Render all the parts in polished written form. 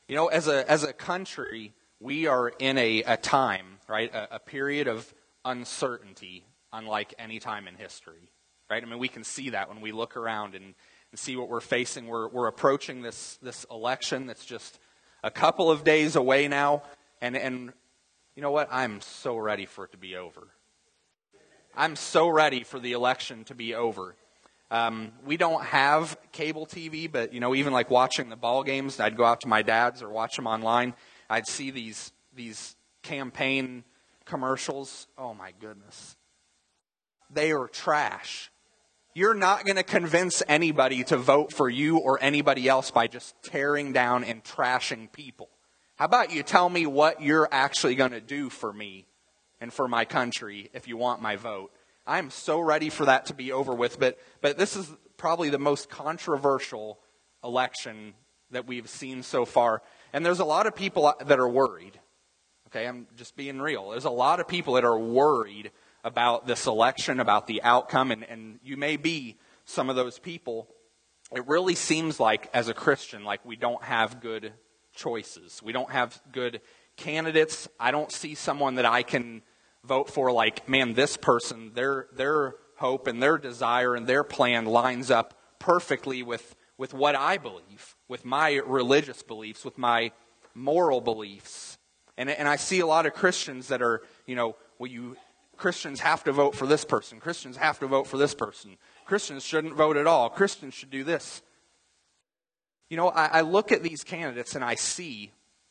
You know, as a country, we are in a time, right, a period of uncertainty unlike any time in history, right? I mean, we can see that when we look around and see what we're facing. We're approaching this election that's just a couple of days away now, and you know what? I'm so ready for it to be over. I'm so ready for the election to be over. We don't have cable TV, but, you know, even like watching the ball games, I'd go out to my dad's or watch them online. I'd see these campaign commercials. Oh, my goodness. They are trash. You're not going to convince anybody to vote for you or anybody else by just tearing down and trashing people. How about you tell me what you're actually going to do for me and for my country if you want my vote? I'm so ready for that to be over with, but this is probably the most controversial election that we've seen so far. And there's a lot of people that are worried. Okay, I'm just being real. There's a lot of people that are worried about this election, about the outcome, and you may be some of those people. It really seems like, as a Christian, like we don't have good choices. We don't have good candidates. I don't see someone that I can vote for like, man, this person, their hope and their desire and their plan lines up perfectly with what I believe, with my religious beliefs, with my moral beliefs. And I see a lot of Christians that are, you know, Christians have to vote for this person. Christians have to vote for this person. Christians shouldn't vote at all. Christians should do this. You know, I look at these candidates and I see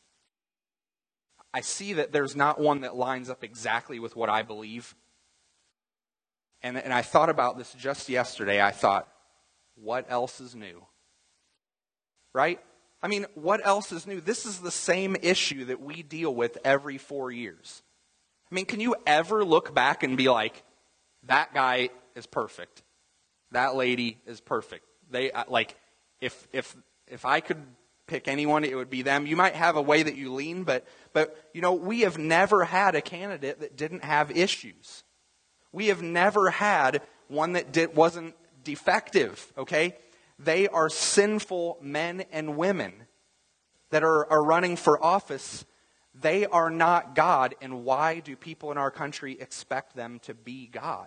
that there's not one that lines up exactly with what I believe. And I thought about this just yesterday. I thought, what else is new? Right? I mean, what else is new? This is the same issue that we deal with every 4 years. I mean, can you ever look back and be like, that guy is perfect. That lady is perfect. They like, if I could pick anyone, it would be them. You might have a way that you lean, but you know, we have never had a candidate that didn't have issues. We have never had one that wasn't defective, okay? They are sinful men and women that are running for office. They are not God, and why do people in our country expect them to be God?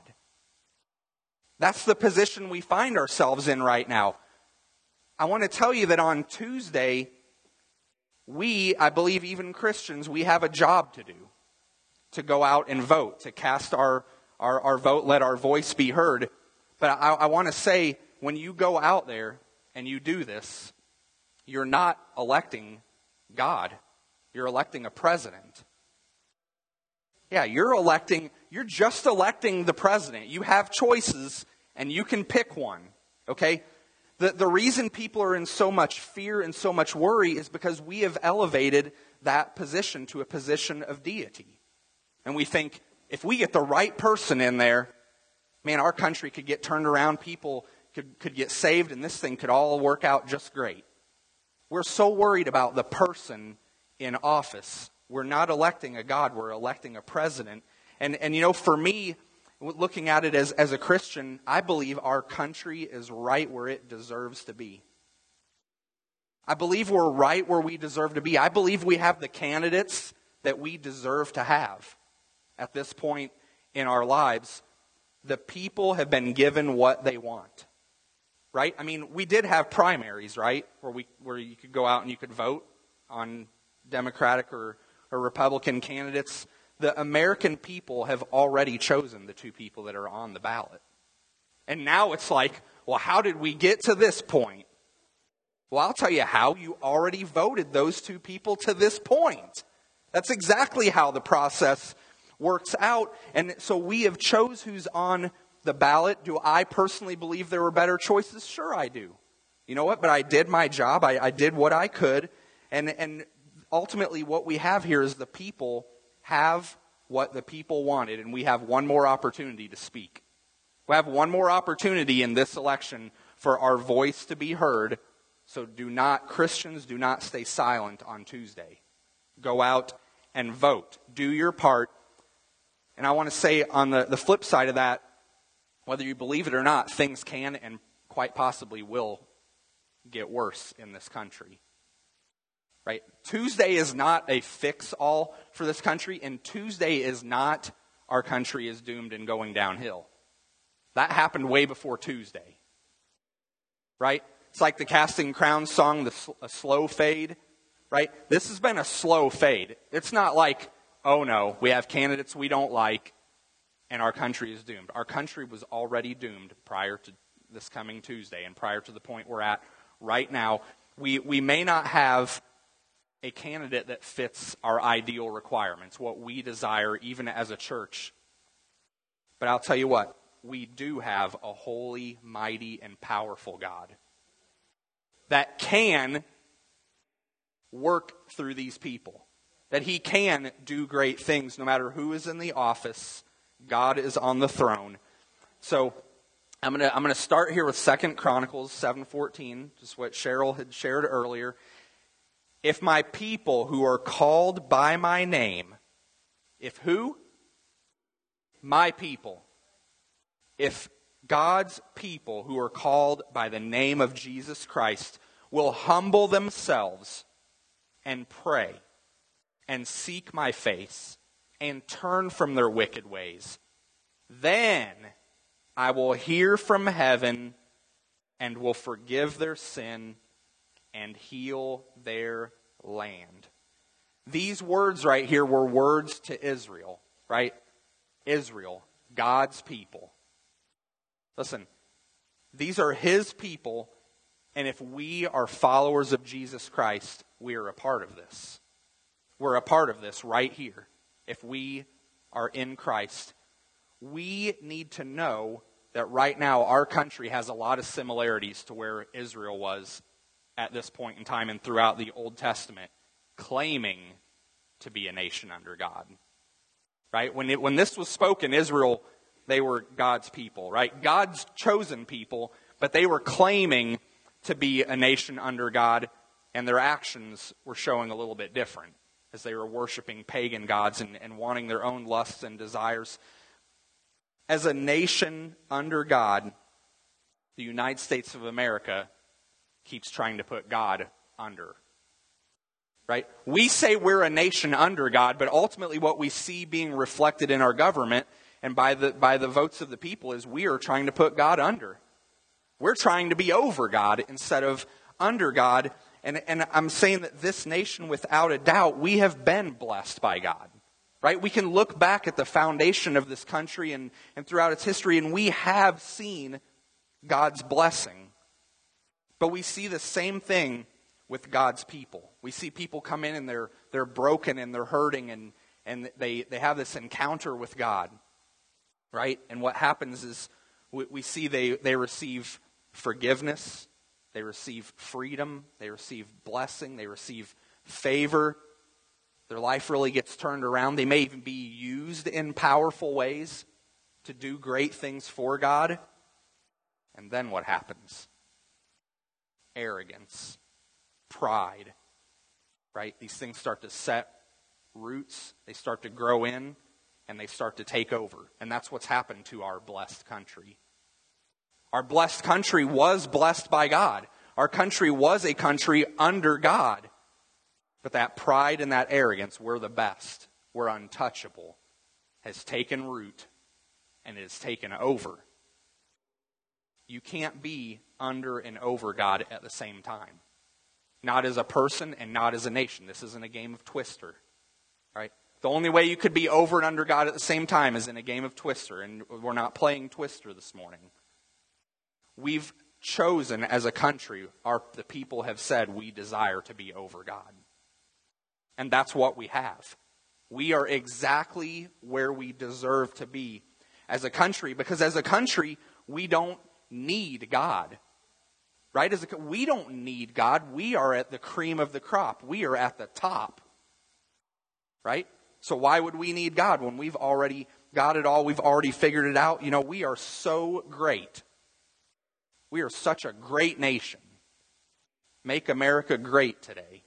That's the position we find ourselves in right now. I want to tell you that on Tuesday, I believe even Christians, we have a job to do. To go out and vote, to cast our vote, let our voice be heard. But I want to say, when you go out there and you do this, you're not electing God. You're electing a president. Yeah, you're just electing the president. You have choices and you can pick one, okay? The reason people are in so much fear and so much worry is because we have elevated that position to a position of deity. And we think, if we get the right person in there, man, our country could get turned around, people could get saved, and this thing could all work out just great. We're so worried about the person in office. We're not electing a God, we're electing a president. And you know, for me, looking at it as a Christian, I believe our country is right where it deserves to be. I believe we're right where we deserve to be. I believe we have the candidates that we deserve to have at this point in our lives. The people have been given what they want. Right? I mean, we did have primaries, right? Where you could go out and you could vote on Democratic or Republican candidates. The American people have already chosen the two people that are on the ballot. And now it's like, well, how did we get to this point? Well, I'll tell you how. You already voted those two people to this point. That's exactly how the process works out. And so we have chose who's on the ballot. Do I personally believe there were better choices? Sure I do. You know what? But I did my job. I did what I could. And ultimately what we have here is the people have what the people wanted. And we have one more opportunity to speak. We have one more opportunity in this election for our voice to be heard. So Christians, do not stay silent on Tuesday. Go out and vote. Do your part. And I want to say on the flip side of that, whether you believe it or not, things can and quite possibly will get worse in this country. right? Tuesday is not a fix-all for this country, and Tuesday is not our country is doomed and going downhill. That happened way before Tuesday, right? It's like the Casting Crowns song, a slow fade, right? This has been a slow fade. It's not like, oh no, we have candidates we don't like, and our country is doomed. Our country was already doomed prior to this coming Tuesday and prior to the point we're at right now. We may not have a candidate that fits our ideal requirements, what we desire even as a church. But I'll tell you what, we do have a holy, mighty, and powerful God that can work through these people, that he can do great things no matter who is in the office. God is on the throne. So I'm gonna start here with 2 Chronicles 7:14, just what Cheryl had shared earlier. If my people who are called by my name, if who? My people. If God's people who are called by the name of Jesus Christ will humble themselves and pray and seek my face and turn from their wicked ways, then I will hear from heaven and will forgive their sin and heal their land. These words right here were words to Israel, right? Israel, God's people. Listen, these are his people, and if we are followers of Jesus Christ, we are a part of this. We're a part of this right here. If we are in Christ, we need to know that right now our country has a lot of similarities to where Israel was at this point in time and throughout the Old Testament, claiming to be a nation under God. Right? When this was spoken, Israel, they were God's people, right? God's chosen people, but they were claiming to be a nation under God, and their actions were showing a little bit different as they were worshiping pagan gods and wanting their own lusts and desires. As a nation under God, the United States of America keeps trying to put God under. Right? We say we're a nation under God, but ultimately what we see being reflected in our government and by the votes of the people is we are trying to put God under. We're trying to be over God instead of under God. And I'm saying that this nation, without a doubt, we have been blessed by God. Right? We can look back at the foundation of this country and throughout its history, and we have seen God's blessing. But we see the same thing with God's people. We see people come in and they're broken and they're hurting and they have this encounter with God. Right? And what happens is we see they receive forgiveness, they receive freedom, they receive blessing, they receive favor. Their life really gets turned around. They may even be used in powerful ways to do great things for God. And then what happens? Arrogance, pride, right? These things start to set roots, they start to grow in, and they start to take over. And that's what's happened to our blessed country. Our blessed country was blessed by God. Our country was a country under God. But that pride and that arrogance, we're the best, we're untouchable, has taken root and it has taken over. You can't be under and over God at the same time. Not as a person and not as a nation. This isn't a game of Twister. Right? The only way you could be over and under God at the same time is in a game of Twister, and we're not playing Twister this morning. We've chosen as a country, the people have said we desire to be over God. And that's what we have. We are exactly where we deserve to be as a country, because as a country, we don't need God. Right? We don't need God. We are at the cream of the crop. We are at the top. Right? So why would we need God when we've already got it all? We've already figured it out. You know, we are so great. We are such a great nation. Make America great today.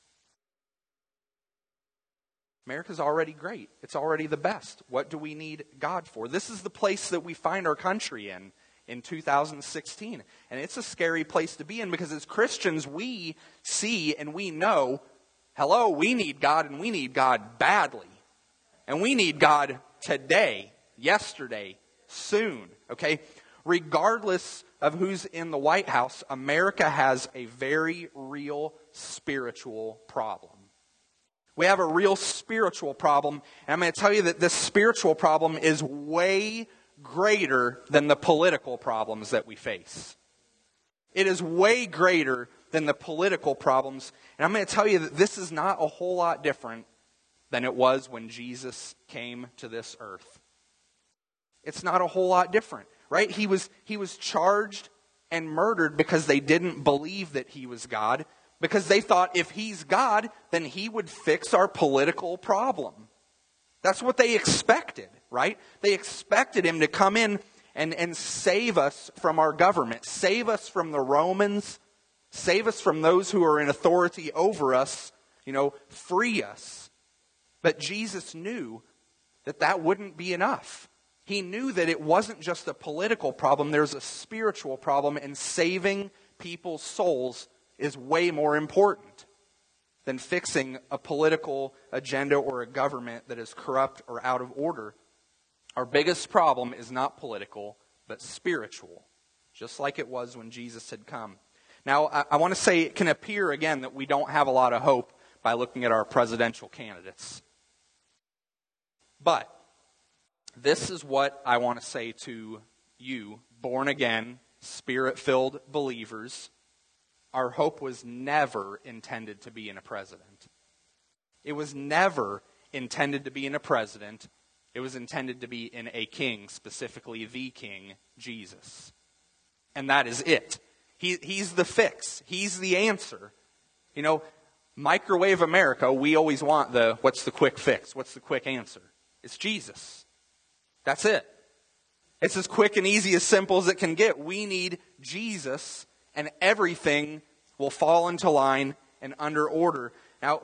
America's already great. It's already the best. What do we need God for? This is the place that we find our country in 2016. And it's a scary place to be in because as Christians, we see and we know Hello, we need God, and we need God badly. And we need God today, yesterday, soon, okay? Regardless of who's in the White House, America has a very real spiritual problem. We have a real spiritual problem, and I'm going to tell you that this spiritual problem is way greater than the political problems that we face. It is way greater than the political problems, and I'm going to tell you that this is not a whole lot different than it was when Jesus came to this earth. It's not a whole lot different, right? He was charged and murdered because they didn't believe that he was God, because they thought if he's God, then he would fix our political problem. That's what they expected, right? They expected him to come in and save us from our government, save us from the Romans, save us from those who are in authority over us, free us. But Jesus knew that that wouldn't be enough. He knew that it wasn't just a political problem, there's a spiritual problem, and saving people's souls is way more important than fixing a political agenda or a government that is corrupt or out of order. Our biggest problem is not political, but spiritual, just like it was when Jesus had come. Now, I want to say it can appear, again, that we don't have a lot of hope by looking at our presidential candidates. But this is what I want to say to you, born-again, Spirit-filled believers. Our hope was never intended to be in a president. It was never intended to be in a president. It was intended to be in a king, specifically the King, Jesus. And that is it. He's the fix. He's the answer. Microwave America, we always want what's the quick fix? What's the quick answer? It's Jesus. That's it. It's as quick and easy, as simple as it can get. We need Jesus, and everything will fall into line and under order. Now,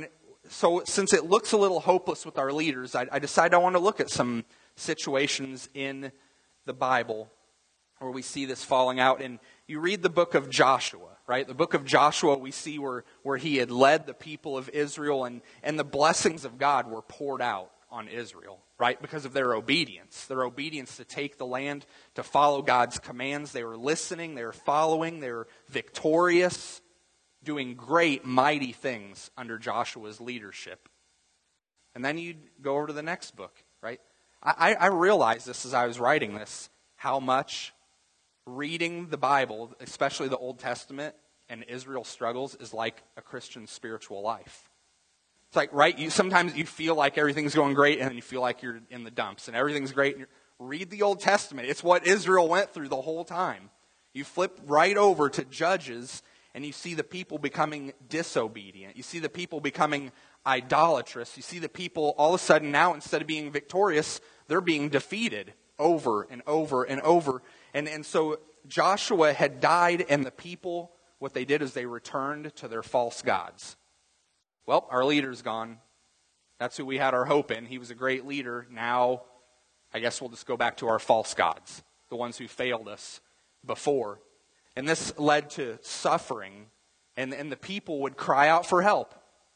since it looks a little hopeless with our leaders, I decided I want to look at some situations in the Bible where we see this falling out. And you read the book of Joshua, right? The book of Joshua, we see where he had led the people of Israel, and the blessings of God were poured out on Israel, right? Because of their obedience to take the land, to follow God's commands. They were listening, they were following, they were victorious, doing great, mighty things under Joshua's leadership. And then you go over to the next book, right? I realized this as I was writing this, how much reading the Bible, especially the Old Testament, and Israel's struggles is like a Christian spiritual life. It's like, right, sometimes you feel like everything's going great, and then you feel like you're in the dumps, and everything's great. And read the Old Testament. It's what Israel went through the whole time. You flip right over to Judges, and you see the people becoming disobedient. You see the people becoming idolatrous. You see the people, all of a sudden now, instead of being victorious, they're being defeated over and over and over. And so Joshua had died, and the people, what they did is they returned to their false gods. Well, our leader's gone. That's who we had our hope in. He was a great leader. Now, I guess we'll just go back to our false gods, the ones who failed us before. And this led to suffering, and the people would cry out for help,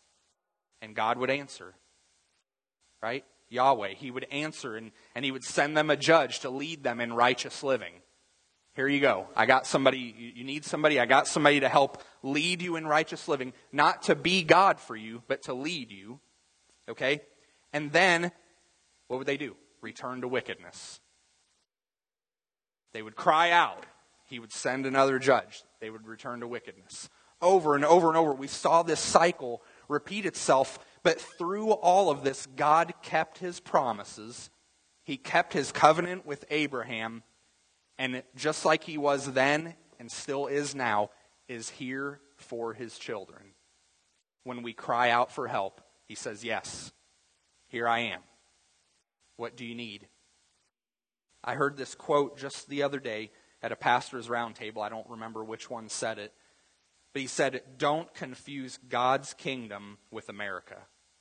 and God would answer, right? Yahweh, he would answer, and he would send them a judge to lead them in righteous living. Here you go. I got somebody, you need somebody, I got somebody to help lead you in righteous living. Not to be God for you, but to lead you. Okay? And then, what would they do? Return to wickedness. They would cry out. He would send another judge. They would return to wickedness. Over and over and over, we saw this cycle repeat itself. But through all of this, God kept his promises. He kept his covenant with Abraham. And just like he was then and still is now, is here for his children. When we cry out for help, he says, yes, here I am. What do you need? I heard this quote just the other day at a pastor's roundtable. I don't remember which one said it. But he said, don't confuse God's kingdom with America.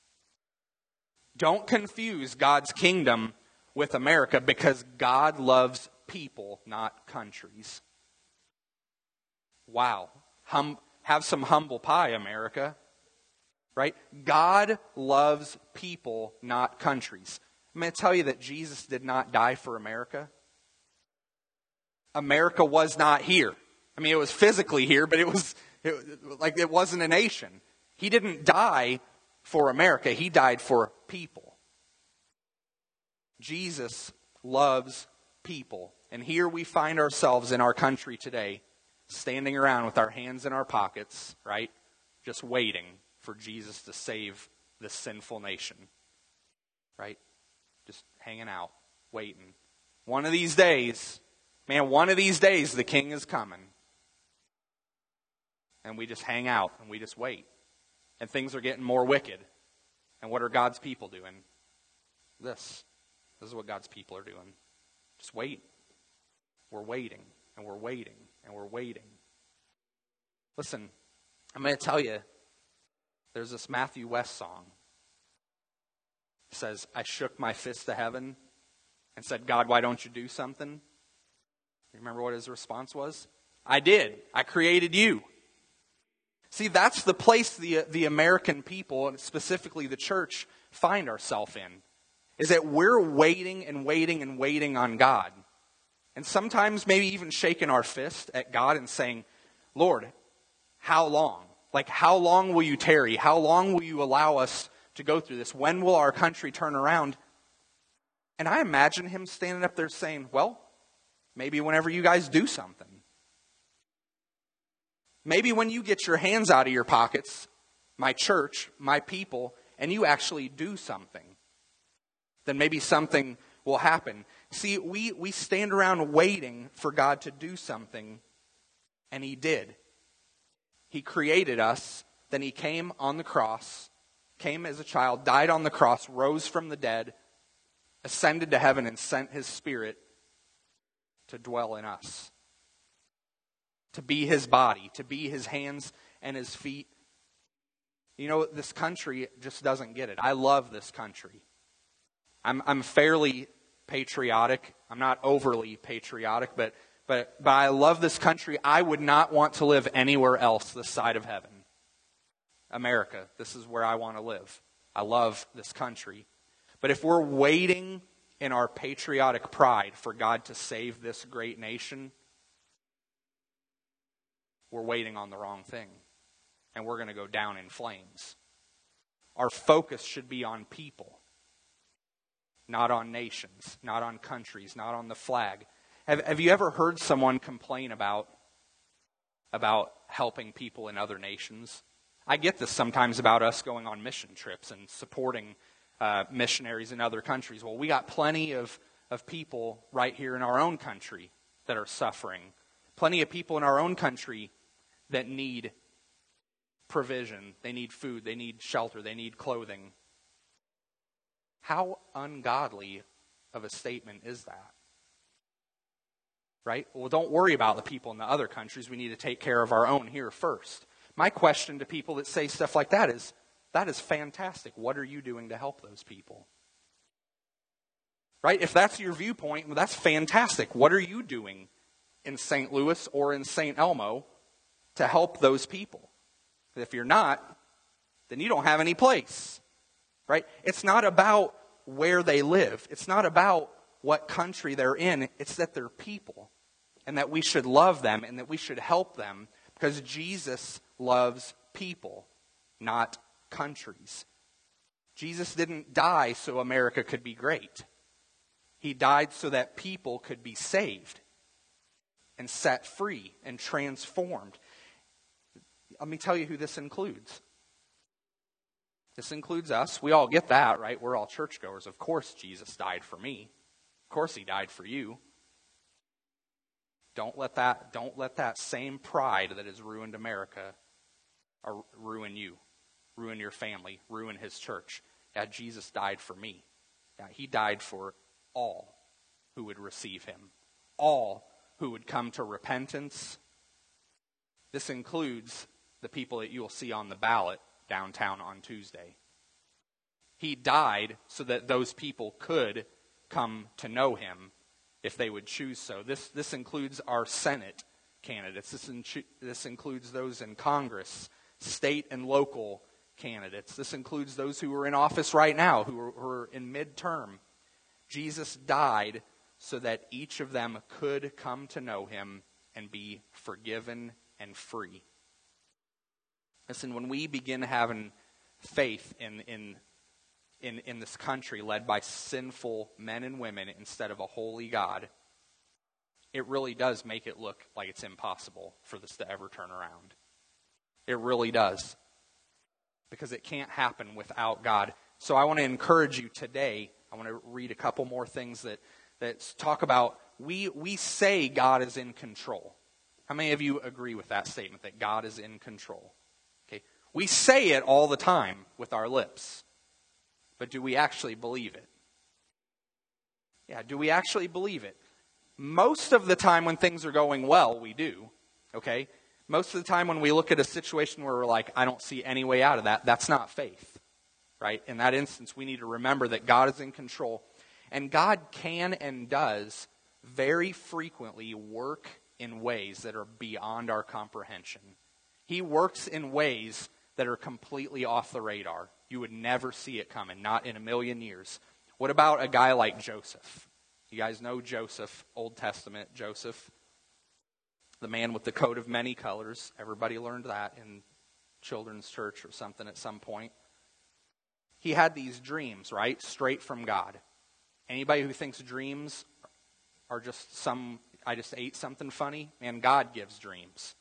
Don't confuse God's kingdom with America, because God loves people, not countries. Wow. Have some humble pie, America. right? God loves people, not countries. I'm going to tell you that Jesus did not die for America. America was not here. I mean, it was physically here, but it wasn't a nation. He didn't die for America. He died for people. Jesus loves people. And here we find ourselves in our country today, standing around with our hands in our pockets, right? Just waiting for Jesus to save this sinful nation, right? Just hanging out, waiting. One of these days, the king is coming. And we just hang out and we just wait. And things are getting more wicked. And what are God's people doing? This is what God's people are doing. Just wait. We're waiting, and we're waiting, and we're waiting. Listen, I'm going to tell you, there's this Matthew West song. It says, I shook my fist to heaven and said, God, why don't you do something? You remember what his response was? I did. I created you. See, that's the place the American people, and specifically the church, find ourselves in. Is that we're waiting and waiting and waiting on God. And sometimes maybe even shaking our fist at God and saying, Lord, how long? Like, how long will you tarry? How long will you allow us to go through this? When will our country turn around? And I imagine him standing up there saying, well, maybe whenever you guys do something. Maybe when you get your hands out of your pockets, my church, my people, and you actually do something, then maybe something will happen. See, we stand around waiting for God to do something, and he did. He created us, then he came on the cross, came as a child, died on the cross, rose from the dead, ascended to heaven, and sent his Spirit to dwell in us. To be his body, to be his hands and his feet. You know, this country just doesn't get it. I love this country. I'm fairly patriotic. I'm not overly patriotic, but I love this country. I would not want to live anywhere else this side of heaven. America, this is where I want to live. I love this country. But if we're waiting in our patriotic pride for God to save this great nation, we're waiting on the wrong thing. And we're going to go down in flames. Our focus should be on people. Not on nations, not on countries, not on the flag. Have you ever heard someone complain about helping people in other nations? I get this sometimes about us going on mission trips and supporting missionaries in other countries. Well, we got plenty of people right here in our own country that are suffering. Plenty of people in our own country that need provision. They need food, they need shelter, they need clothing. How ungodly of a statement is that? Right? Well, don't worry about the people in the other countries. We need to take care of our own here first. My question to people that say stuff like that is fantastic. What are you doing to help those people? Right? If that's your viewpoint, well, that's fantastic. What are you doing in St. Louis or in St. Elmo to help those people? If you're not, then you don't have any place. Right? It's not about where they live. It's not about what country they're in. It's that they're people. And that we should love them and that we should help them because Jesus loves people, not countries. Jesus didn't die so America could be great. He died so that people could be saved and set free and transformed. Let me tell you who this includes. This includes us. We all get that, right? We're all churchgoers. Of course Jesus died for me. Of course he died for you. Don't let that same pride that has ruined America ruin you, ruin your family, ruin his church. Yeah, Jesus died for me. Yeah, he died for all who would receive him, all who would come to repentance. This includes the people that you will see on the ballot downtown on Tuesday. He died so that those people could come to know him if they would choose so. This includes our Senate candidates. This includes those in Congress, state and local candidates. This includes those who are in office right now, who are in midterm. Jesus died so that each of them could come to know him and be forgiven and free. Listen, when we begin having faith in this country led by sinful men and women instead of a holy God, it really does make it look like it's impossible for this to ever turn around. It really does. Because it can't happen without God. So I want to encourage you today. I want to read a couple more things that talk about, we say God is in control. How many of you agree with that statement, that God is in control? Okay. We say it all the time with our lips. But do we actually believe it? Yeah, do we actually believe it? Most of the time when things are going well, we do. Okay? Most of the time when we look at a situation where we're like, I don't see any way out of that, that's not faith. Right? In that instance, we need to remember that God is in control. And God can and does very frequently work in ways that are beyond our comprehension. He works in ways that are completely off the radar. You would never see it coming, not in a million years. What about a guy like Joseph? You guys know Joseph, Old Testament Joseph, the man with the coat of many colors. Everybody learned that in children's church or something at some point. He had these dreams, right? Straight from God. Anybody who thinks dreams are just I just ate something funny, man, God gives dreams.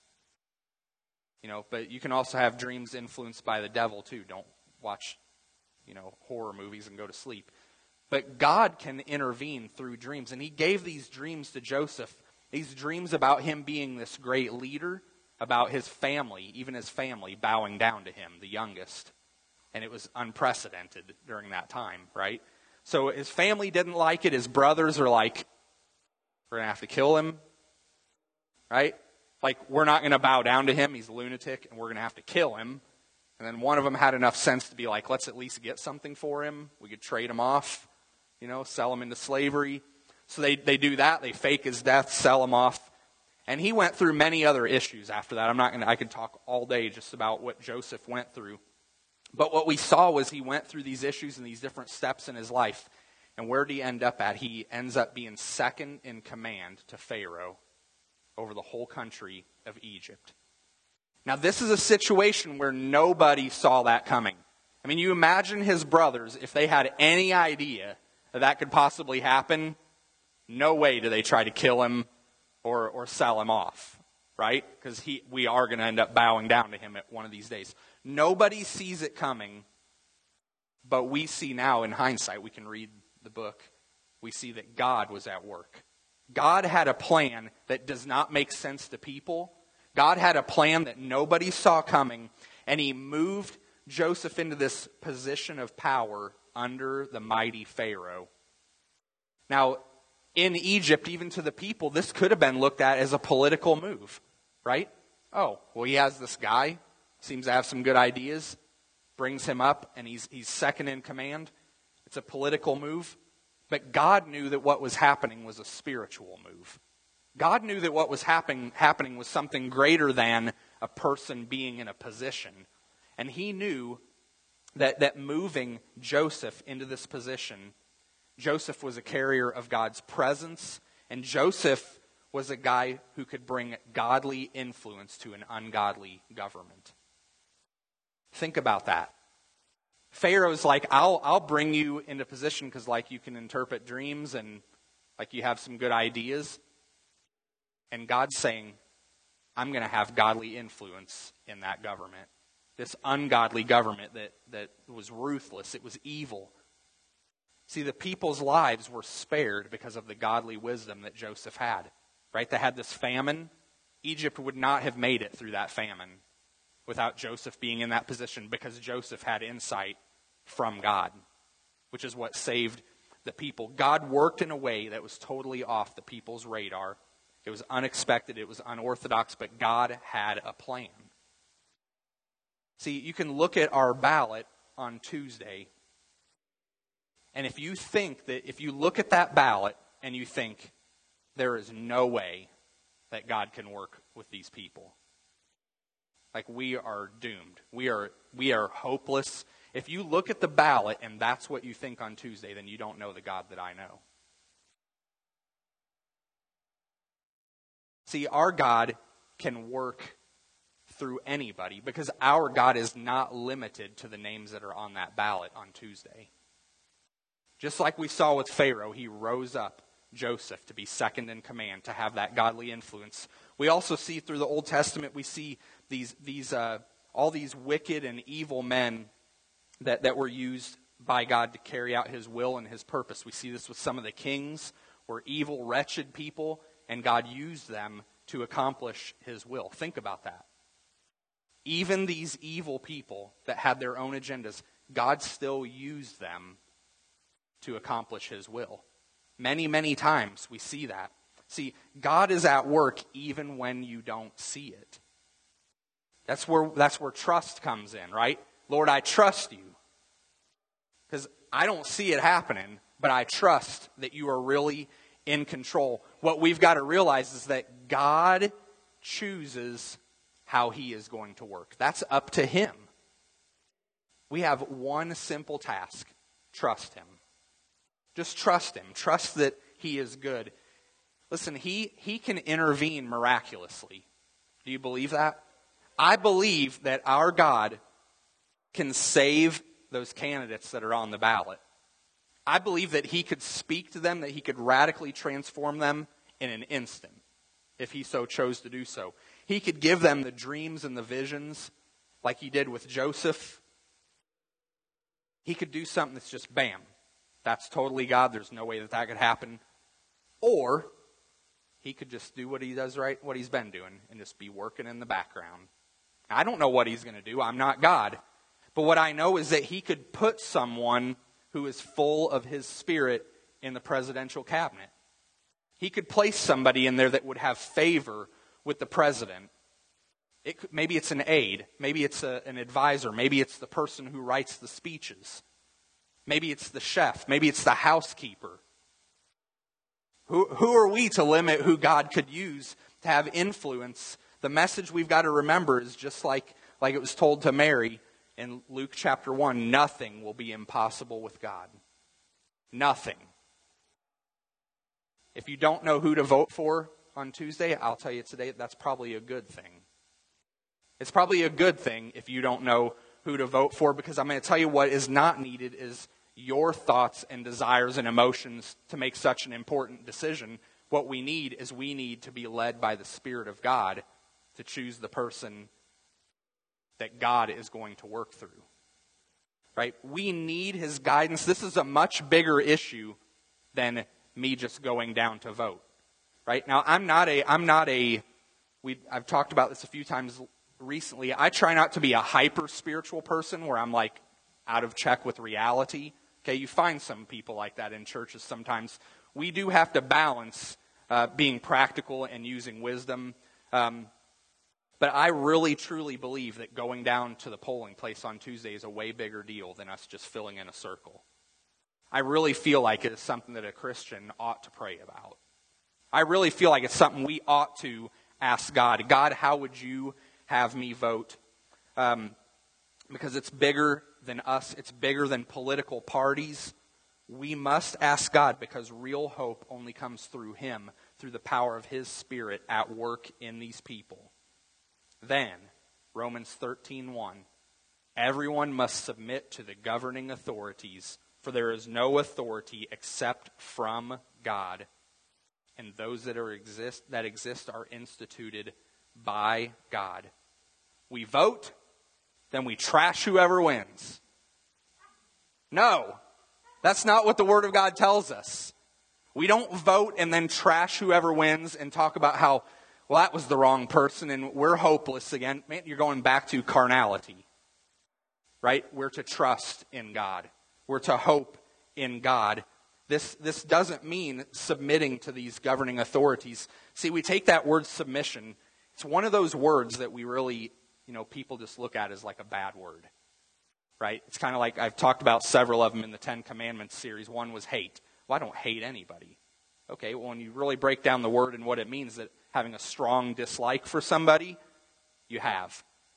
But you can also have dreams influenced by the devil too. Don't watch, horror movies and go to sleep. But God can intervene through dreams. And he gave these dreams to Joseph. These dreams about him being this great leader, about his family, even his family, bowing down to him, the youngest. And it was unprecedented during that time, right? So his family didn't like it. His brothers are like, we're going to have to kill him, right? Like, we're not going to bow down to him. He's a lunatic, and we're going to have to kill him. And then one of them had enough sense to be like, let's at least get something for him. We could trade him off, sell him into slavery. So they do that. They fake his death, sell him off. And he went through many other issues after that. I could talk all day just about what Joseph went through. But what we saw was he went through these issues and these different steps in his life. And where did he end up at? He ends up being second in command to Pharaoh over the whole country of Egypt. Now, this is a situation where nobody saw that coming. I mean, you imagine his brothers, if they had any idea that could possibly happen, no way do they try to kill him or sell him off, right? Because we are going to end up bowing down to him at one of these days. Nobody sees it coming, but we see now in hindsight, we can read the book, we see that God was at work. God had a plan that does not make sense to people. God had a plan that nobody saw coming, and he moved Joseph into this position of power under the mighty Pharaoh. Now, in Egypt, even to the people, this could have been looked at as a political move, right? Oh, well, he has this guy, seems to have some good ideas, brings him up, and he's second in command. It's a political move. But God knew that what was happening was a spiritual move. God knew that what was happening was something greater than a person being in a position. And he knew that moving Joseph into this position, Joseph was a carrier of God's presence, and Joseph was a guy who could bring godly influence to an ungodly government. Think about that. Pharaoh's like, I'll bring you into position because like you can interpret dreams and like you have some good ideas. And God's saying, I'm going to have godly influence in that government. This ungodly government that was ruthless, it was evil. See, the people's lives were spared because of the godly wisdom that Joseph had. Right? They had this famine. Egypt would not have made it through that famine without Joseph being in that position, because Joseph had insight from God, which is what saved the people. God worked in a way that was totally off the people's radar. It was unexpected, it was unorthodox, but God had a plan. See, you can look at our ballot on Tuesday, and if you look at that ballot and you think, there is no way that God can work with these people, Like, we are doomed. We are hopeless. If you look at the ballot and that's what you think on Tuesday, then you don't know the God that I know. See, our God can work through anybody because our God is not limited to the names that are on that ballot on Tuesday. Just like we saw with Pharaoh, he rose up Joseph to be second in command, to have that godly influence. We also see through the Old Testament, we see all these wicked and evil men that were used by God to carry out his will and his purpose. We see this with some of the kings, were evil, wretched people, and God used them to accomplish his will. Think about that. Even these evil people that had their own agendas, God still used them to accomplish his will. Many, many times we see that. See, God is at work even when you don't see it. That's where trust comes in, right? Lord, I trust you. Because I don't see it happening, but I trust that you are really in control. What we've got to realize is that God chooses how he is going to work. That's up to him. We have one simple task. Trust him. Just trust him. Trust that he is good. Listen, he can intervene miraculously. Do you believe that? I believe that our God can save those candidates that are on the ballot. I believe that he could speak to them, that he could radically transform them in an instant, if he so chose to do so. He could give them the dreams and the visions like he did with Joseph. He could do something that's just bam. That's totally God. There's no way that could happen. Or he could just do what he does right, what he's been doing, and just be working in the background. I don't know what he's going to do. I'm not God. But what I know is that he could put someone who is full of his Spirit in the presidential cabinet. He could place somebody in there that would have favor with the president. Maybe it's an aide. Maybe it's an advisor. Maybe it's the person who writes the speeches. Maybe it's the chef. Maybe it's the housekeeper. Who are we to limit who God could use to have influence? The message we've got to remember is just like it was told to Mary in Luke chapter 1, nothing will be impossible with God. Nothing. If you don't know who to vote for on Tuesday, I'll tell you today, that's probably a good thing. It's probably a good thing if you don't know who to vote for, because I'm going to tell you what is not needed is your thoughts and desires and emotions to make such an important decision. What we need to be led by the Spirit of God to choose the person that God is going to work through. Right? We need his guidance. This is a much bigger issue than me just going down to vote. Right? Now, I've talked about this a few times recently. I try not to be a hyper spiritual person where I'm like out of check with reality. Okay, you find some people like that in churches sometimes. We do have to balance being practical and using wisdom. But I really, truly believe that going down to the polling place on Tuesday is a way bigger deal than us just filling in a circle. I really feel like it is something that a Christian ought to pray about. I really feel like it's something we ought to ask God. God, how would you have me vote? Because it's bigger than us. It's bigger than political parties. We must ask God because real hope only comes through him, through the power of his Spirit at work in these people. Then, Romans 13:1, everyone must submit to the governing authorities, for there is no authority except from God, and those that exist are instituted by God. We vote, then we trash whoever wins. No, that's not what the Word of God tells us. We don't vote and then trash whoever wins and talk about how, well, that was the wrong person and we're hopeless again. Man, you're going back to carnality, right? We're to trust in God. We're to hope in God. This doesn't mean submitting to these governing authorities. See, we take that word submission. It's one of those words that we really, people just look at as like a bad word, right? It's kind of like I've talked about several of them in the Ten Commandments series. One was hate. Well, I don't hate anybody. Okay, well, when you really break down the word and what it means, that having a strong dislike for somebody, you have.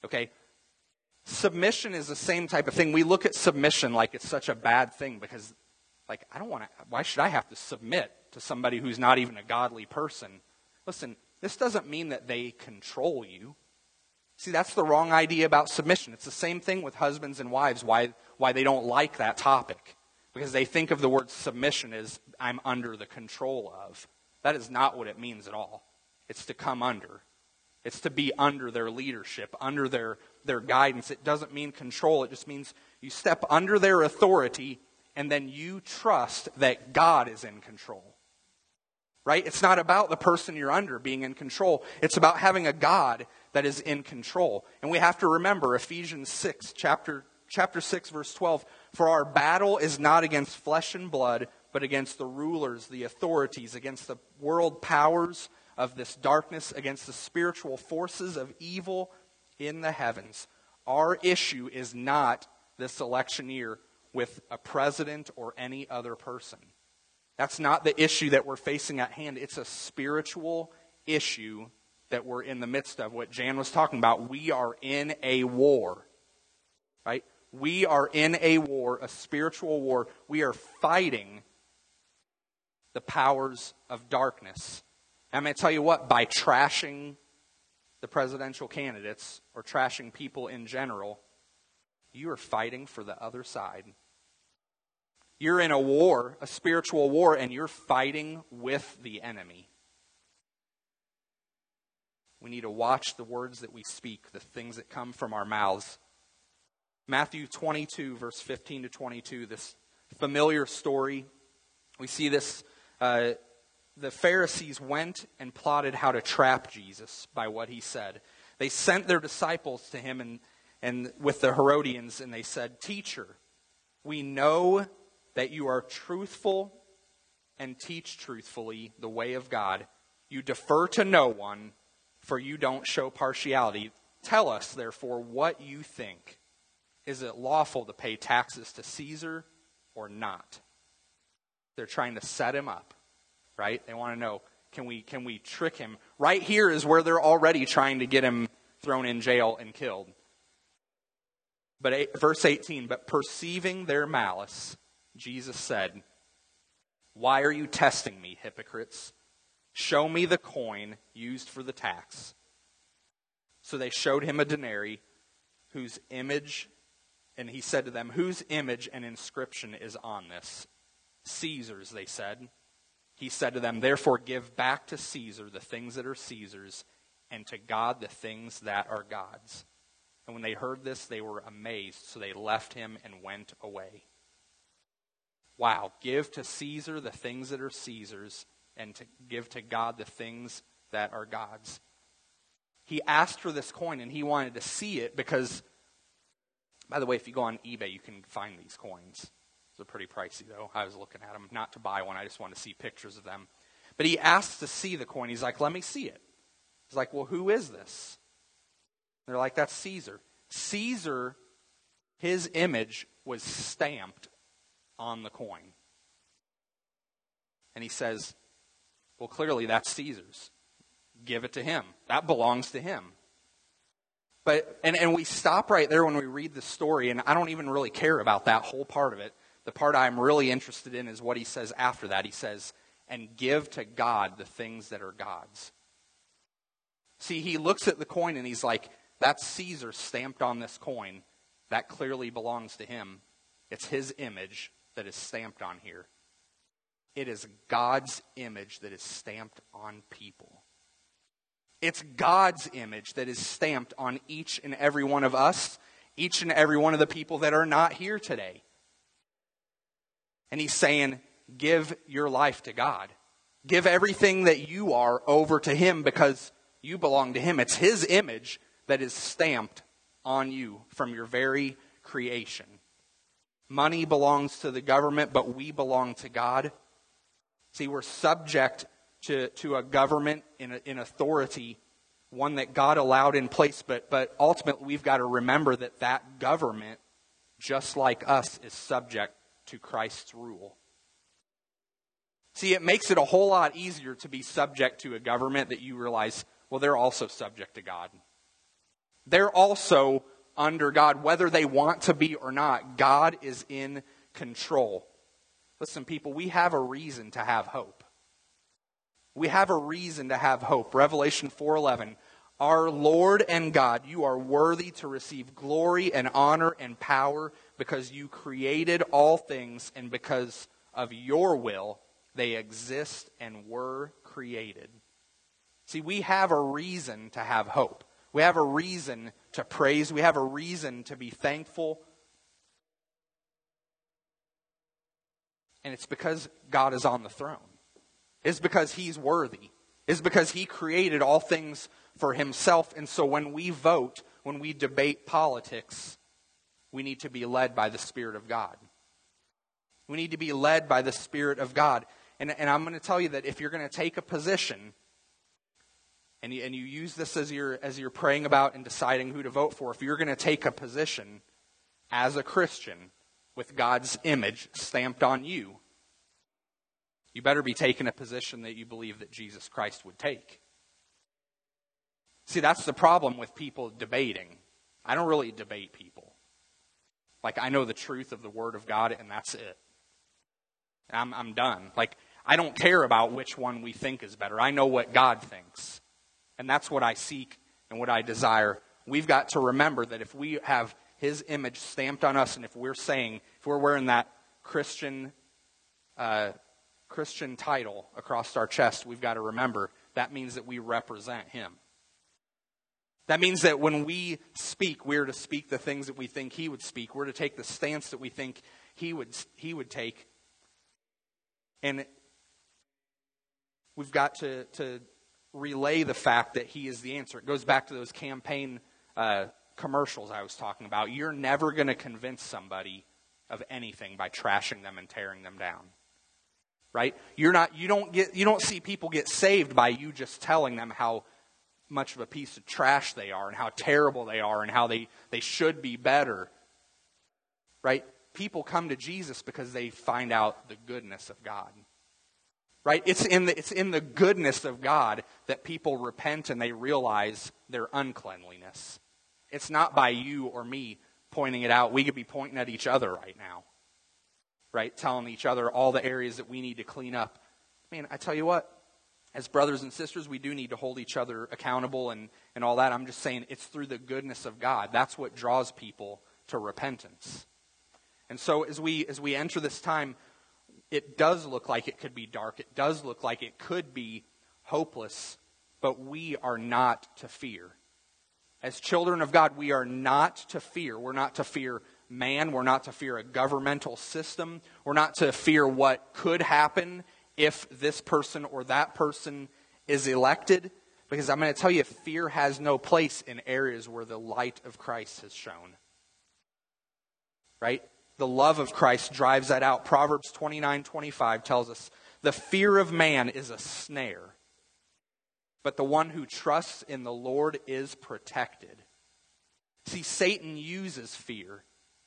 Okay? Submission is the same type of thing. We look at submission like it's such a bad thing because, like, why should I have to submit to somebody who's not even a godly person? Listen, this doesn't mean that they control you. See, that's the wrong idea about submission. It's the same thing with husbands and wives, why they don't like that topic. Because they think of the word submission as I'm under the control of. That is not what it means at all. It's to come under. It's to be under their leadership, under their guidance. It doesn't mean control. It just means you step under their authority and then you trust that God is in control. Right? It's not about the person you're under being in control. It's about having a God that is in control. And we have to remember Ephesians 6, chapter 6, verse 12. For our battle is not against flesh and blood, but against the rulers, the authorities, against the world powers of this darkness, against the spiritual forces of evil in the heavens. Our issue is not this election year with a president or any other person. That's not the issue that we're facing at hand. It's a spiritual issue that we're in the midst of. What Jan was talking about, we are in a war, right? We are in a war, a spiritual war. We are fighting the powers of darkness. And I'm going to tell you what, by trashing the presidential candidates or trashing people in general, you are fighting for the other side. You're in a war, a spiritual war, and you're fighting with the enemy. We need to watch the words that we speak, the things that come from our mouths. Matthew 22, verse 15 to 22, this familiar story. We see this, the Pharisees went and plotted how to trap Jesus by what he said. They sent their disciples to him and with the Herodians, and they said, "Teacher, we know that you are truthful and teach truthfully the way of God. You defer to no one, for you don't show partiality. Tell us, therefore, what you think. Is it lawful to pay taxes to Caesar or not?" They're trying to set him up, right? They want to know, can we trick him? Right here is where they're already trying to get him thrown in jail and killed. But verse 18, but perceiving their malice, Jesus said, "Why are you testing me, hypocrites? Show me the coin used for the tax." So they showed him a denarii whose image, and he said to them, "Whose image and inscription is on this?" "Caesar's," they said. He said to them, "Therefore give back to Caesar the things that are Caesar's, and to God the things that are God's." And when they heard this, they were amazed, so they left him and went away. Wow, give to Caesar the things that are Caesar's, and to give to God the things that are God's. He asked for this coin, and he wanted to see it because, by the way, if you go on eBay, you can find these coins. They're pretty pricey, though. I was looking at them, not to buy one. I just want to see pictures of them. But he asked to see the coin. He's like, "Let me see it." He's like, "Well, who is this?" They're like, "That's Caesar." Caesar, his image was stamped on the coin. And he says, "Well, clearly that's Caesar's. Give it to him. That belongs to him." But and we stop right there when we read the story, and I don't even really care about that whole part of it. The part I'm really interested in is what he says after that. He says, "And give to God the things that are God's." See, he looks at the coin and he's like, "That's Caesar stamped on this coin. That clearly belongs to him. It's his image that is stamped on here." It is God's image that is stamped on people. It's God's image that is stamped on each and every one of us, each and every one of the people that are not here today. And he's saying, give your life to God. Give everything that you are over to him because you belong to him. It's his image that is stamped on you from your very creation. Money belongs to the government, but we belong to God. See, we're subject to a government in authority, one that God allowed in place, but ultimately we've got to remember that government, just like us, is subject to Christ's rule. See, it makes it a whole lot easier to be subject to a government that you realize, well, they're also subject to God. They're also under God, whether they want to be or not. God is in control. Listen, people, we have a reason to have hope. We have a reason to have hope. Revelation 4:11. Our Lord and God, you are worthy to receive glory and honor and power because you created all things, and because of your will they exist and were created. See, we have a reason to have hope. We have a reason to praise. We have a reason to be thankful. And it's because God is on the throne. It's because He's worthy. It's because He created all things for Himself. And so when we vote, when we debate politics, we need to be led by the Spirit of God. We need to be led by the Spirit of God. And I'm going to tell you that if you're going to take a position, and you use this as you're praying about and deciding who to vote for, if you're going to take a position as a Christian with God's image stamped on you, you better be taking a position that you believe that Jesus Christ would take. See, that's the problem with people debating. I don't really debate people. Like, I know the truth of the Word of God, and that's it. I'm done. Like, I don't care about which one we think is better. I know what God thinks. And that's what I seek and what I desire. We've got to remember that if we have His image stamped on us, and if we're wearing that Christian title across our chest, we've got to remember that means that we represent Him. That means that when we speak, we're to speak the things that we think He would speak. We're to take the stance that we think He would take. And we've got to relay the fact that He is the answer. It goes back to those campaign commercials I was talking about. You're never going to convince somebody of anything by trashing them and tearing them down. Right? You don't see people get saved by you just telling them how much of a piece of trash they are and how terrible they are and how they should be better. Right? People come to Jesus because they find out the goodness of God. Right? It's in the goodness of God that people repent and they realize their uncleanliness. It's not by you or me pointing it out. We could be pointing at each other right now. Right? Telling each other all the areas that we need to clean up. Man, I tell you what, as brothers and sisters, we do need to hold each other accountable and all that. I'm just saying it's through the goodness of God. That's what draws people to repentance. And so as we enter this time, it does look like it could be dark. It does look like it could be hopeless, but we are not to fear. As children of God, we are not to fear. We're not to fear man. We're not to fear a governmental system. We're not to fear what could happen if this person or that person is elected. Because I'm going to tell you, fear has no place in areas where the light of Christ has shone. Right? The love of Christ drives that out. Proverbs 29:25 tells us, the fear of man is a snare, but the one who trusts in the Lord is protected. See, Satan uses fear.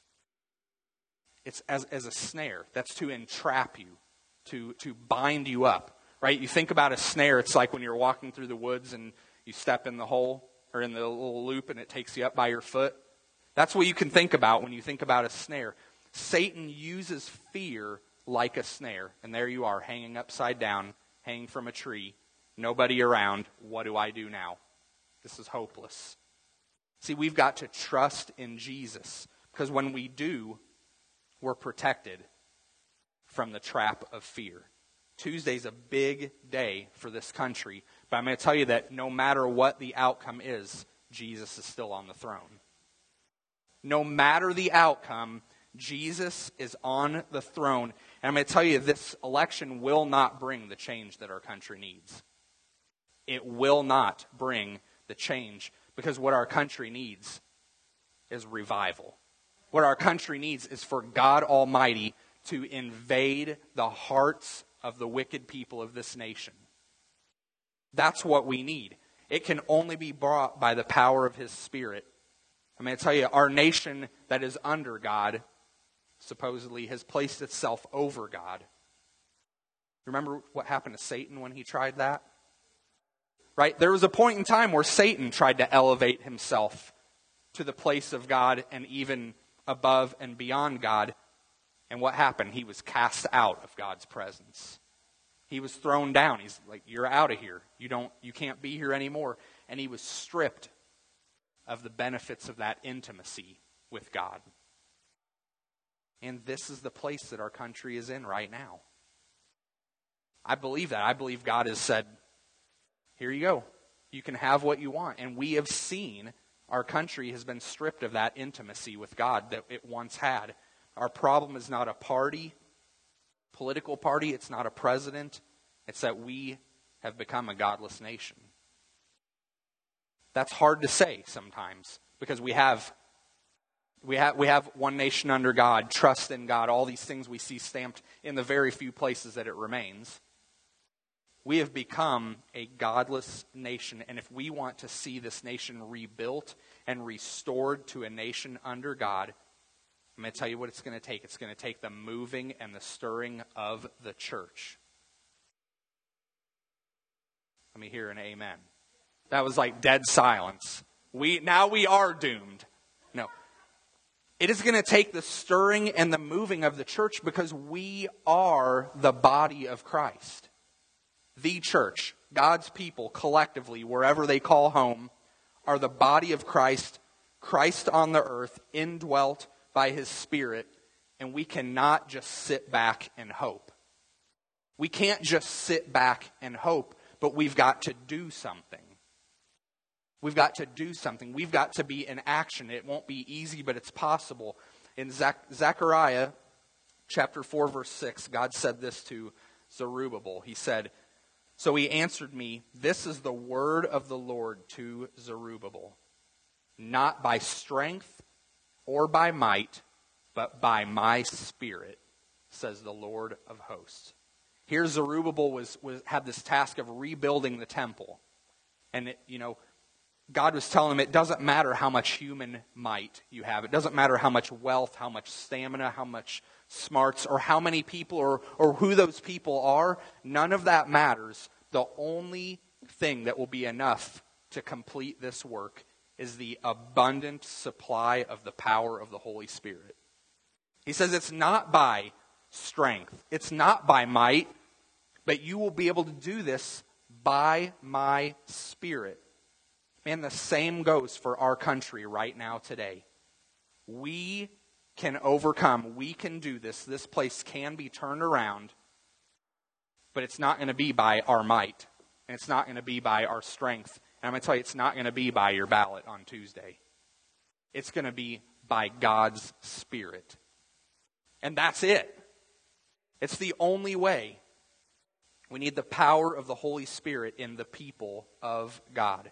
It's as a snare. That's to entrap you, to bind you up. Right? You think about a snare, it's like when you're walking through the woods and you step in the hole or in the little loop and it takes you up by your foot. That's what you can think about when you think about a snare. Satan uses fear like a snare. And there you are, hanging upside down, hanging from a tree, nobody around. What do I do now? This is hopeless. See, we've got to trust in Jesus, because when we do, we're protected from the trap of fear. Tuesday's a big day for this country, but I'm going to tell you that no matter what the outcome is, Jesus is still on the throne. No matter the outcome, Jesus is on the throne. And I'm going to tell you, this election will not bring the change that our country needs. It will not bring the change, because what our country needs is revival. What our country needs is for God Almighty to invade the hearts of the wicked people of this nation. That's what we need. It can only be brought by the power of His Spirit. I'm going to tell you, our nation that is under God supposedly has placed itself over God. Remember what happened to Satan when he tried that? Right? There was a point in time where Satan tried to elevate himself to the place of God and even above and beyond God. And what happened? He was cast out of God's presence. He was thrown down. He's like, you're out of here. You can't be here anymore. And he was stripped of the benefits of that intimacy with God. And this is the place that our country is in right now. I believe that. I believe God has said, here you go. You can have what you want. And we have seen our country has been stripped of that intimacy with God that it once had. Our problem is not a political party. It's not a president. It's that we have become a godless nation. That's hard to say sometimes because we have one nation under God, trust in God, all these things we see stamped in the very few places that it remains. We have become a godless nation, and if we want to see this nation rebuilt and restored to a nation under God, I'm going to tell you what it's going to take. It's going to take the moving and the stirring of the church. Let me hear an amen. That was like dead silence. Now we are doomed. No. It is going to take the stirring and the moving of the church because we are the body of Christ. The church, God's people collectively, wherever they call home, are the body of Christ, Christ on the earth, indwelt by His Spirit, and we cannot just sit back and hope. We can't just sit back and hope, but we've got to do something. We've got to do something. We've got to be in action. It won't be easy, but it's possible. In Zechariah chapter 4, verse 6, God said this to Zerubbabel. He said, "So he answered me, this is the word of the Lord to Zerubbabel. Not by strength or by might, but by my Spirit, says the Lord of hosts." Here Zerubbabel had this task of rebuilding the temple. And God was telling him it doesn't matter how much human might you have. It doesn't matter how much wealth, how much stamina, how much smarts, or how many people or who those people are. None of that matters. The only thing that will be enough to complete this work is the abundant supply of the power of the Holy Spirit. He says it's not by strength. It's not by might, but you will be able to do this by my Spirit. And the same goes for our country right now today. We can overcome. We can do this. This place can be turned around, but it's not going to be by our might, and it's not going to be by our strength. And I'm going to tell you, it's not going to be by your ballot on Tuesday. It's going to be by God's Spirit. And that's it. It's the only way. We need the power of the Holy Spirit in the people of God.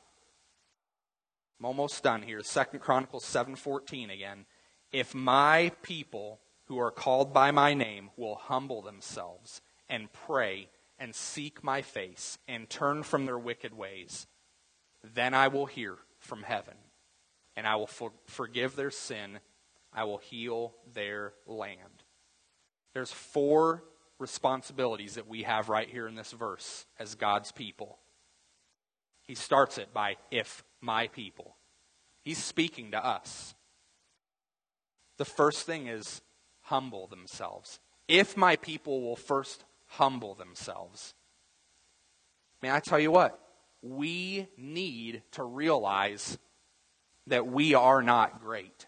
I'm almost done here. 2 Chronicles 7:14 again. "If my people who are called by my name will humble themselves and pray and seek my face and turn from their wicked ways, then I will hear from heaven and I will forgive their sin. I will heal their land." There's 4 responsibilities that we have right here in this verse as God's people. He starts it by, if my people. He's speaking to us. The first thing is humble themselves. If my people will first humble themselves. May I tell you what? We need to realize that we are not great.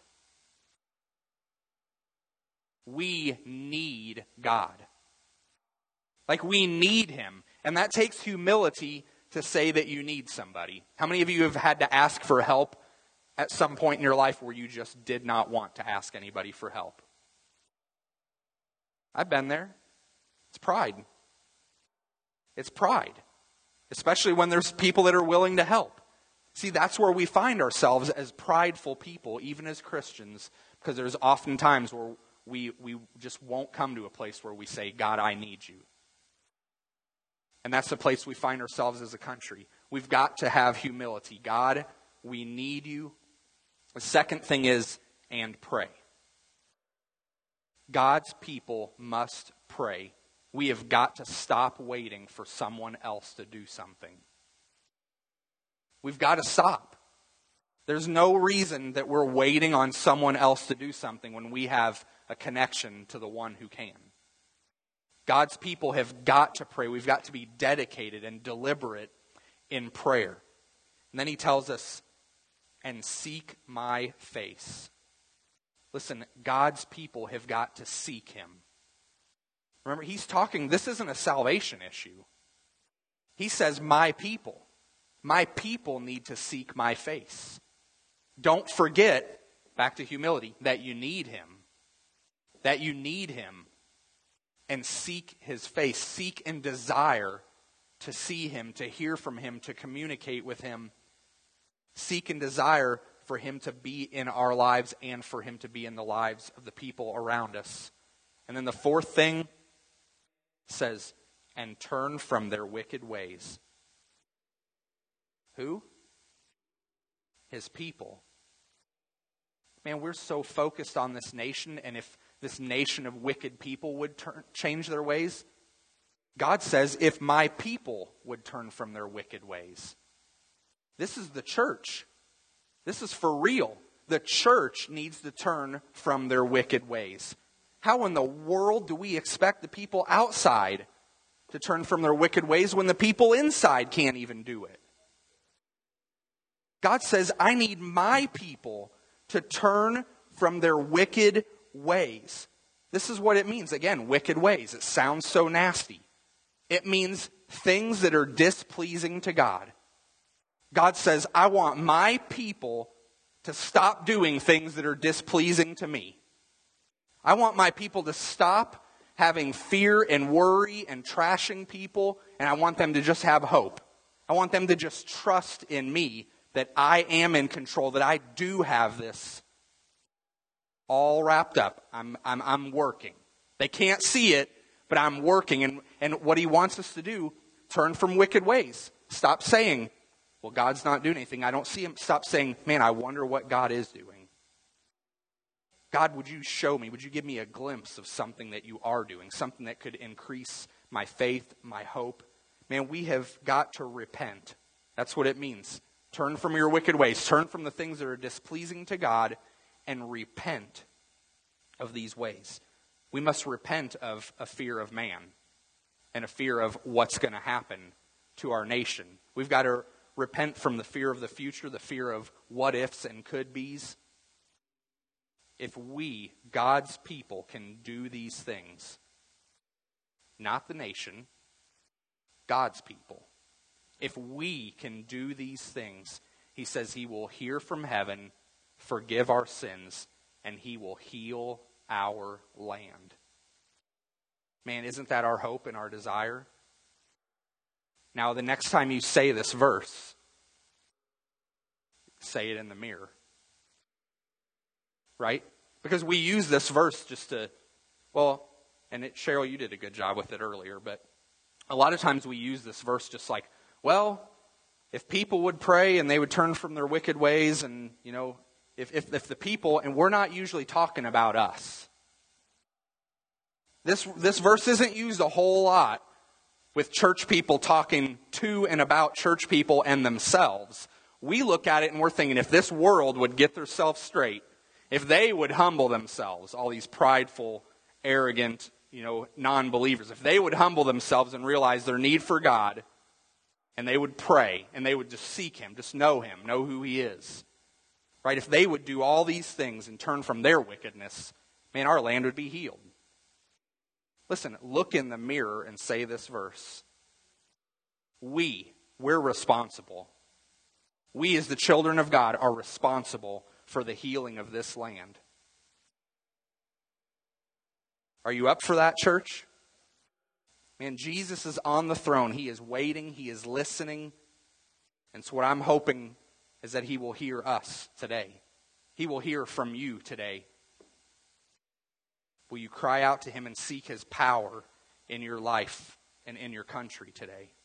We need God. Like, we need Him. And that takes humility to say that you need somebody. How many of you have had to ask for help at some point in your life where you just did not want to ask anybody for help? I've been there. It's pride. It's pride. Especially when there's people that are willing to help. See, that's where we find ourselves as prideful people, even as Christians, because there's often times where we just won't come to a place where we say, God, I need you. And that's the place we find ourselves as a country. We've got to have humility. God, we need you. The second thing is, and pray. God's people must pray. We have got to stop waiting for someone else to do something. We've got to stop. There's no reason that we're waiting on someone else to do something when we have a connection to the one who can. God's people have got to pray. We've got to be dedicated and deliberate in prayer. And then he tells us, and seek my face. Listen, God's people have got to seek him. Remember, he's talking, this isn't a salvation issue. He says, my people need to seek my face. Don't forget, back to humility, that you need him. That you need him. And seek his face. Seek and desire to see him, to hear from him, to communicate with him. Seek and desire for him to be in our lives and for him to be in the lives of the people around us. And then the fourth thing says, and turn from their wicked ways. Who? His people. Man, we're so focused on this nation, and if this nation of wicked people would change their ways, God says, if my people would turn from their wicked ways. This is the church. This is for real. The church needs to turn from their wicked ways. How in the world do we expect the people outside to turn from their wicked ways when the people inside can't even do it? God says, I need my people to turn from their wicked ways. This is what it means. Again, wicked ways. It sounds so nasty. It means things that are displeasing to God. God says, I want my people to stop doing things that are displeasing to me. I want my people to stop having fear and worry and trashing people, and I want them to just have hope. I want them to just trust in me that I am in control, that I do have this all wrapped up. I'm working. They can't see it, but I'm working. And what he wants us to do, turn from wicked ways. Stop saying, well, God's not doing anything. I don't see him. Stop saying, man, I wonder what God is doing. God, would you show me? Would you give me a glimpse of something that you are doing? Something that could increase my faith, my hope. Man, we have got to repent. That's what it means. Turn from your wicked ways. Turn from the things that are displeasing to God and repent of these ways. We must repent of a fear of man and a fear of what's going to happen to our nation. We've got to repent from the fear of the future, the fear of what ifs and could be's. If we, God's people, can do these things, not the nation, God's people, if we can do these things, he says he will hear from heaven, forgive our sins, and he will heal our land. Man, isn't that our hope and our desire? Now, the next time you say this verse, say it in the mirror. Right? Because we use this verse just to, well, and Cheryl, you did a good job with it earlier, but a lot of times we use this verse just like, well, if people would pray and they would turn from their wicked ways and, you know, if the people, and we're not usually talking about us. This verse isn't used a whole lot with church people talking to and about church people and themselves. We look at it and we're thinking, if this world would get themselves straight, if they would humble themselves, all these prideful, arrogant, non-believers, if they would humble themselves and realize their need for God, and they would pray, and they would just seek him, just know him, know who he is. Right? If they would do all these things and turn from their wickedness, man, our land would be healed. Listen, look in the mirror and say this verse. We're responsible. We as the children of God are responsible for the healing of this land. Are you up for that, church? Man, Jesus is on the throne. He is waiting. He is listening. And so what I'm hoping is that he will hear us today. He will hear from you today. Will you cry out to him and seek his power in your life and in your country today?